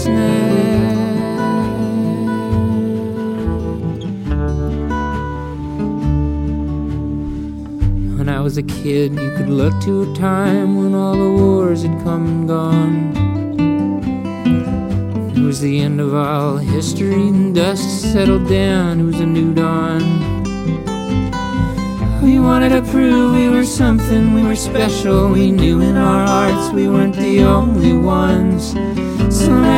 snare. When I was a kid, you could look to a time when all the wars had come and gone. It was the end of all history and dust settled down. It was a new dawn. We wanted to prove we were something, we were special. We knew in our hearts we weren't the only ones. So